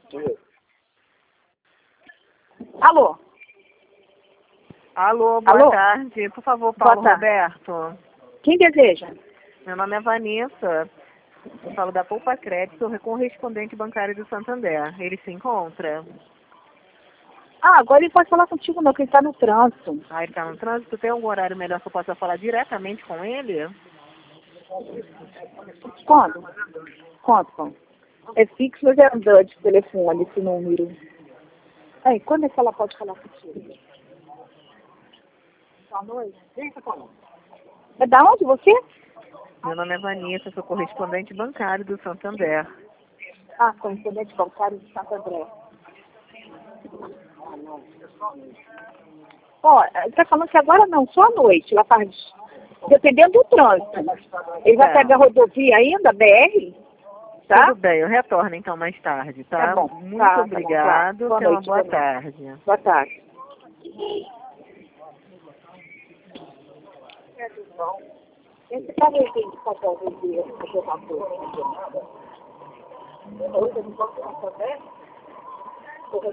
Alô? Alô, boa tarde. Por favor, Paulo Roberto. Quem deseja? Meu nome é Vanessa. Eu falo da Poupa Crédito, sou correspondente bancário do Santander. Ele se encontra? Agora ele pode falar contigo não, que ele está no trânsito. Ele está no trânsito? Tem algum horário melhor que eu possa falar diretamente com ele? Quando? Quanto? É fixo, mas é andante de telefone, esse número. Quando é que ela pode falar contigo? Boa noite. É da onde você? Meu nome é Vanessa, sou correspondente bancário do Santander. Correspondente bancário de Santo André. Ele está falando que agora não, só à noite, lá tarde. Dependendo do trânsito. Ele vai pegar a rodovia ainda, BR? Tá? Tudo bem, eu retorno então mais tarde, tá? Tá bom. Muito obrigado. Boa Tenha uma noite, boa tarde. Boa tarde. Esse cara tem que fazer alguma coisa.